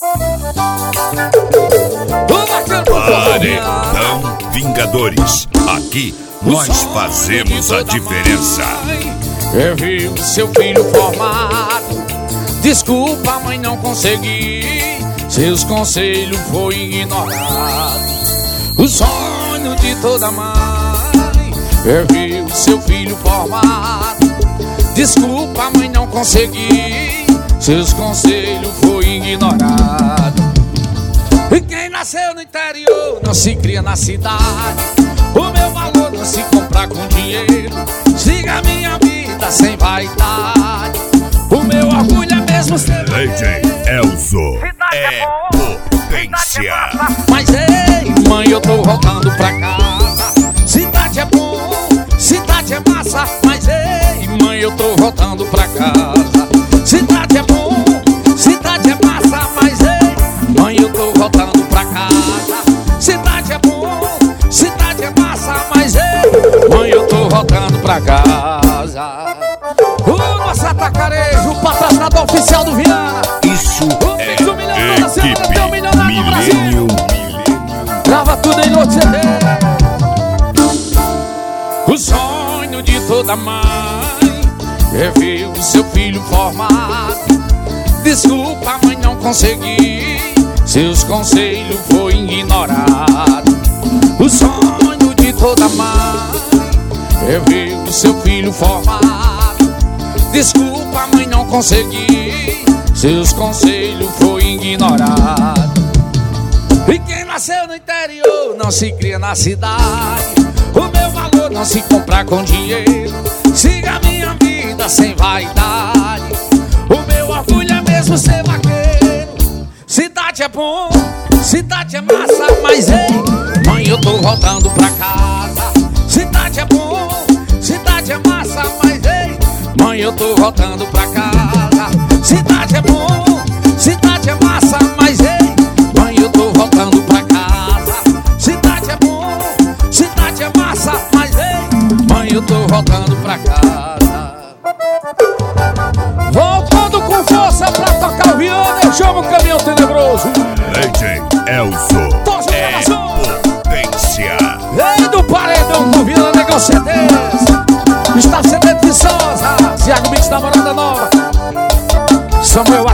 Paredão Vingadores. Aqui nós fazemos a diferença. Eu vi o seu filho formado. Desculpa, mãe, não consegui. Seus conselhos foi ignorado. O sonho de toda mãe. Eu vi o seu filho formado. Desculpa, mãe, não consegui. Seus conselhos foi ignorado. E quem nasceu no interior não se cria na cidade. O meu valor não se compra com dinheiro. Siga minha vida sem vaidade. O meu orgulho é mesmo ser DJ Elzo é potência. Mas ei, mãe, eu tô voltando pra casa. Cidade é bom, cidade é massa. Mas ei, mãe, eu tô voltando pra casa. Cidade é bom, cidade é massa. Mas ei, mãe, eu tô voltando pra casa. Cidade é bom, cidade é massa. Mas ei, mãe, eu tô voltando pra casa. O nosso atacarejo, o patrocinador oficial do Viana. Isso é equipe Milênio. Grava tudo em outro CD. O sonho de toda mãe é ver o seu filho formado. Desculpa, mãe, não consegui. Seus conselhos foi ignorado. O sonho de toda mãe é ver o seu filho formado. Desculpa, mãe, não consegui. Seus conselhos foi ignorado. E quem nasceu no interior não se cria na cidade. O meu valor não se compra com dinheiro. Siga minha vida sem vaidade. O meu orgulho é mesmo ser vaqueiro. Cidade é bom, cidade é massa. Mas ei, mãe, eu tô voltando pra casa. Cidade é bom, cidade é massa. Mas ei, mãe, eu tô voltando pra casa. Cidade é bom, cidade é massa. Mas ei, mãe, eu tô voltando pra casa. Cidade é bom, cidade é massa. Mas ei, mãe, eu tô voltando pra casa. Voltando com força pra tocar o Viana. Eu chamo o caminhão tenebroso. DJ Elzo é potência. Rei do paredão com Viana, Negão CDs. Está CD de Viçosa, Thiago Mix da Morada Nova, Samuel